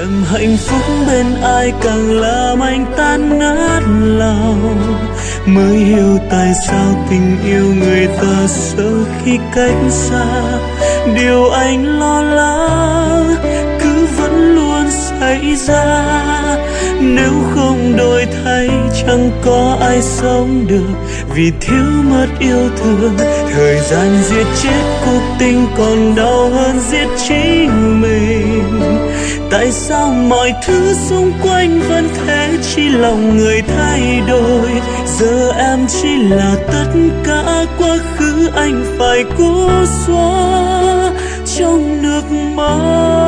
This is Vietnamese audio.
Em hạnh phúc bên ai càng làm anh tan nát lòng, mới hiểu tại sao tình yêu người ta sợ khi cách xa. Điều anh lo lắng cứ vẫn luôn xảy ra, nếu không đổi thay chẳng có ai sống được, vì thiếu mất yêu thương. Thời gian giết chết cuộc tình còn đau hơn giết chính mình. Tại sao mọi thứ xung quanh vẫn thế, chỉ lòng người thay đổi. Giờ em chỉ là tất cả, quá khứ anh phải cố xóa trong nước mắt.